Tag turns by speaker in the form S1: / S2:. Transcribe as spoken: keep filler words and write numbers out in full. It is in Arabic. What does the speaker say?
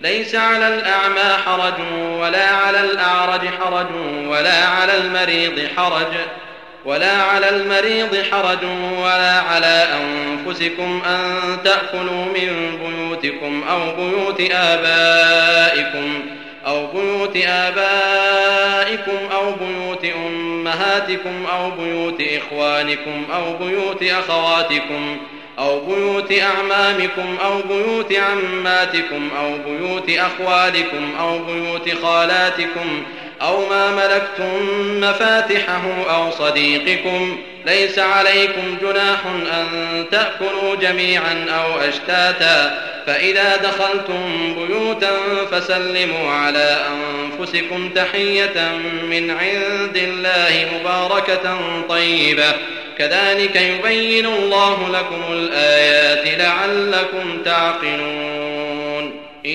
S1: ليس على الأعمى حرج ولا على الأعرج حرج ولا على المريض حرج ولا على المريض حرج ولا على أنفسكم أن تأكلوا من بيوتكم أو بيوت آبائكم أو بيوت آبائكم أو بيوت أمهاتكم أو بيوت إخوانكم أو بيوت أخواتكم أو بيوت أعمامكم أو بيوت عماتكم أو بيوت أخوالكم أو بيوت خالاتكم أو ما ملكتم مفاتحه أو صديقكم. ليس عليكم جناح أن تأكلوا جميعا أو أشتاتا، فإذا دخلتم بيوتا فسلموا على أنفسكم تحية من عند الله مباركة طيبة، كذلك يبين الله لكم الآيات لعلكم تعقلون.